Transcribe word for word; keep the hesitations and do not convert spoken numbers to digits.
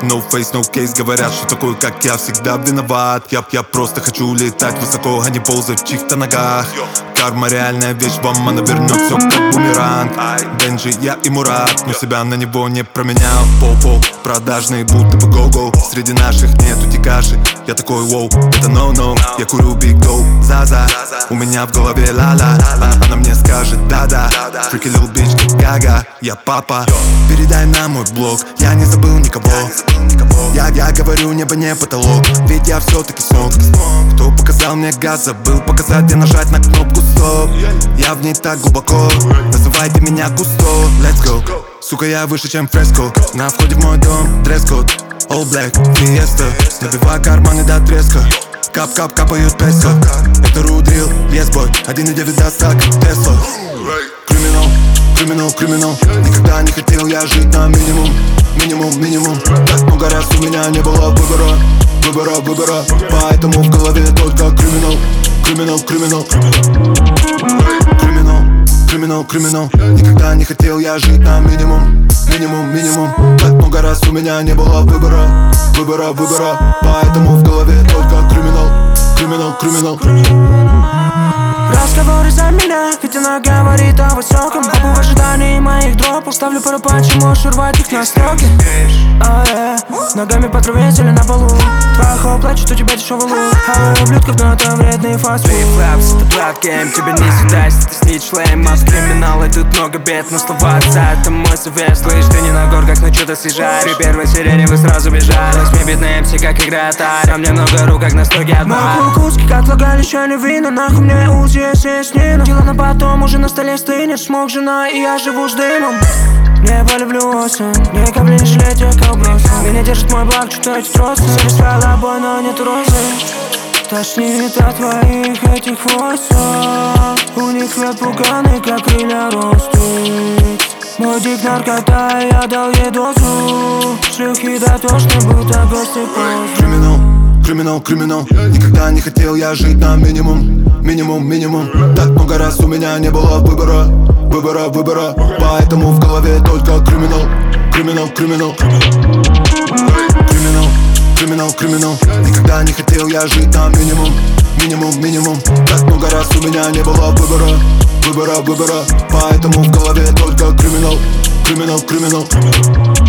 No face, no case, говорят, что такой, как я, всегда виноват. Я, я просто хочу летать высоко, а не ползать в чьих-то ногах. Карма реальная вещь, вам она вернет все как бумеранг. Бенджи, я и Мурат, но себя на него не променял. Пол-пол, продажный, будто бы го-го. Среди наших нету тикаши. Я такой, воу, это no-no. Я курю big dope, за-за. У меня в голове ла-ла. Она мне скажет да-да. Freaky little bitch, как Гага. Я папа, передай на мой блог. Я не забыл никого. Я, я говорю, небо не потолок. Ведь я все-таки смог. Кто показал мне газ, забыл показать, где нажать на кнопку стоп. Я в ней так глубоко. Называйте меня Кусто. Let's go. Сука, я выше, чем фреско. На входе в мой дом дресс-код. All black, фиеста. Набивай карманы до треска. Кап-кап, капают песо. Это рудрил, лесбой. Один и девять даст так, Тесла. Криминал, криминал, криминал. Никогда не хотел я жить на минимум. Минимум, минимум. Так много раз у меня не было выбора. Выбора, выбора. Поэтому в голове только криминал. Криминал, криминал. Криминал, криминал, криминал. Никогда не хотел я жить на минимум. Минимум, минимум. Так много раз у меня не было выбора. Выбора, выбора. Поэтому в голове только криминал. Криминал, криминал. Разговоры за меня, ведь она говорит о высоком. Оба в ожидании моих дропов. Ставлю пару панчей, можешь урвать их на строке. А, yeah. Ногами по траве или на полу. Твоя хоу плачет, у тебя дешевый лук. А у ублюдков, но это вредный фастфуд. Флэпс, это трап гейм, тебе не задать. Ты снич шлейм, а с криминала тут много бед. Но слова отца, это мой совет. Слышь, ты не на горках, но чё-то съезжаешь. При первой сирене вы сразу бежали. Возьми бедный эм си, как играет Арь. А мне много рук, как на строге от бар. Мои кукушки, как влагалище львина. Нахуй мне УЗИ, если есть Нина. Дело на потом, уже на столе стынет. Смог жена, и я живу с дымом. Не полюблю осень, ни капли не жалеть, я как бросил. Меня держит мой благ, читаю эти тросы. Зависла лобой, но нет розы. Тошнит от твоих этих войсов. У них хват пуганый, как крылья ростут. Мой дик наркота, я дал ей дозу. Шлюхи дотошны, будто гости поздно. Криминал, криминал, криминал. Никогда не хотел я жить на минимум. Минимум, минимум. Так много раз у меня не было выбора. Выбора, выбора. Поэтому в голове только криминал. Криминал, криминал. Криминал, криминал, криминал. Никогда не хотел я жить на минимум. Минимум, минимум. Так много раз у меня не было выбора. Выбора, выбора. Поэтому в голове только криминал. Криминал, криминал.